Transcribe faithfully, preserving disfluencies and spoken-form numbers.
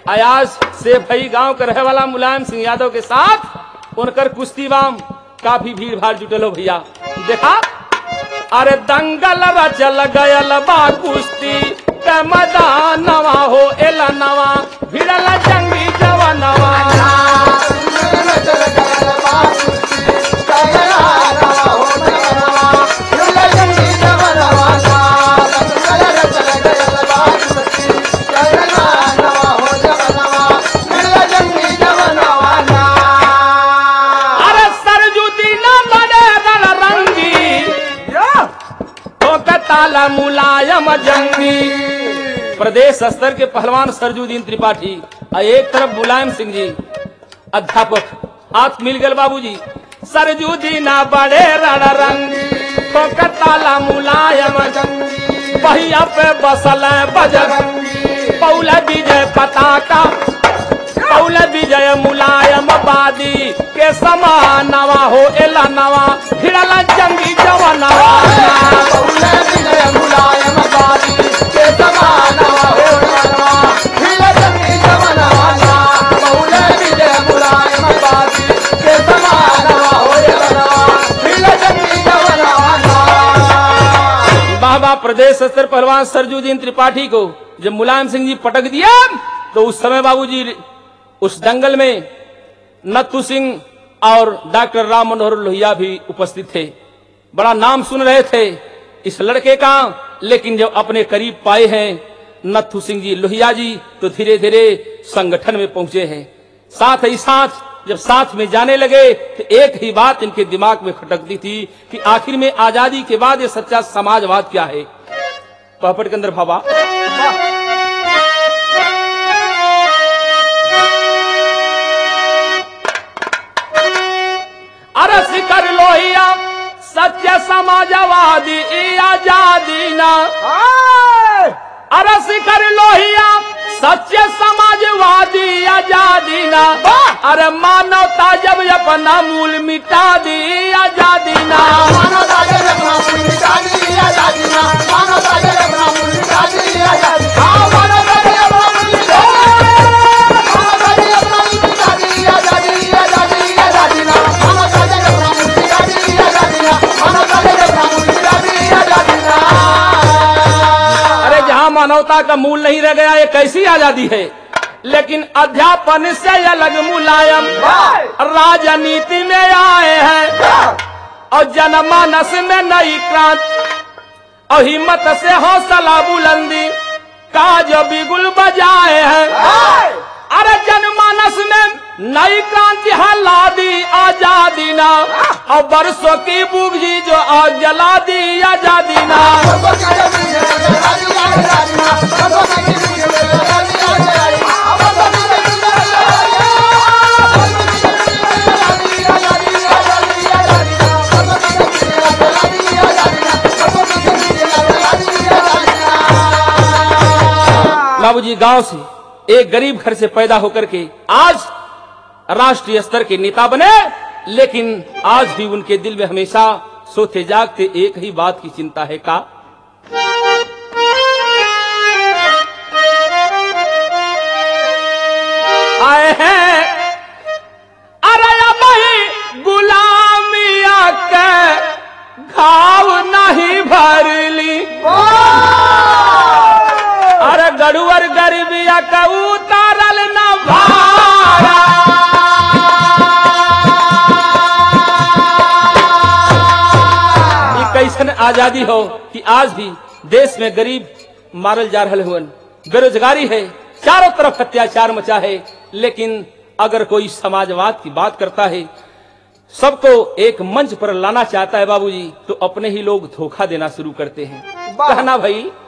अयाज से भई गांव के रहे वाला मुलायम सिंह यादव के साथ उनकर कुश्ती बाम काफी भीड़ भाड़ जुटल हो भैया। देखा अरे दंगल रचल गयल बा कुश्ती के मैदानवा हो एला नवा भिड़ल जंगी जवानवा मुलायम जंगी। प्रदेश स्तर के पहलवान सरजूदीन त्रिपाठी एक तरफ मुलायम सिंह जी अध्यापक हाथ मिल गए बाबूजी। सरजूदीना बड़े रण रंगी कोकताला मुलायम जंगी पहिया पे बसल बजरंगी पौल विजय पताका पौल विजय मुलायम बादी के समानवा हो एला नवा भिड़ला जंगी जवानवा पौल विजय मुलायम बादी के समानवा हो एला नवा भिड़ला जंगी जवानवा पौल विजय मुलायम बादी के समानवा हो एला नवा भिड़ला जंगी जवानवा। बाबा प्रदेश स्तर पहलवान सरजूदीन त्रिपाठी को जब मुलायम सिंह जी पटक दिया तो उस समय बाबूजी उस दंगल में नथु सिंह और डॉक्टर राम मनोहर लोहिया भी उपस्थित थे। बड़ा नाम सुन रहे थे इस लड़के का, लेकिन जब अपने करीब पाए हैं नथु सिंह जी लोहिया जी तो धीरे धीरे संगठन में पहुंचे हैं। साथ ही साथ जब साथ में जाने लगे तो एक ही बात इनके दिमाग में खटकती थी कि आखिर में आजादी के बाद ये सच्चा समाजवाद क्या है। पहपट के अंदर भावा अरस कर लोहिया सच्चे समाजवादी आजादी ना अरस कर लोहिया सच्चे समाजवादी आजादी ना अरे मानवता जब अपना मूल मिटा दी आजादी ना मानवता जब अपना मूल मिटा दी आजादी ना मानवता जब अपना मूल मिटा दी आजादी मानवता का मूल नहीं रह गया ये कैसी आजादी है। लेकिन अध्यापन से अलग मुलायम राजनीति में आए हैं और जनमानस में नई क्रांति और हिम्मत से हौसला बुलंदी का जो बिगुल बजाए हैं। अरे जनमानस में नई क्रांति हला दी आजादी ना और बरसों की बुगजी जो आग जला दी आजादी ना बाबूजी गांव से एक गरीब घर से पैदा होकर के आज राष्ट्रीय स्तर के नेता बने, लेकिन आज भी उनके दिल में हमेशा सोते जागते एक ही बात की चिंता है का आए हैं अरे भाई गुलामिया के घाव नहीं भरली अरे गड़ुअर गरीबिया का उतारल न भारा ये कैसन आजादी हो कि आज भी देश में गरीब मारल जा रहे हुए, बेरोजगारी है, चारों तरफ अत्याचार मचा है। लेकिन अगर कोई समाजवाद की बात करता है, सबको एक मंच पर लाना चाहता है बाबूजी, तो अपने ही लोग धोखा देना शुरू करते हैं। कहना भाई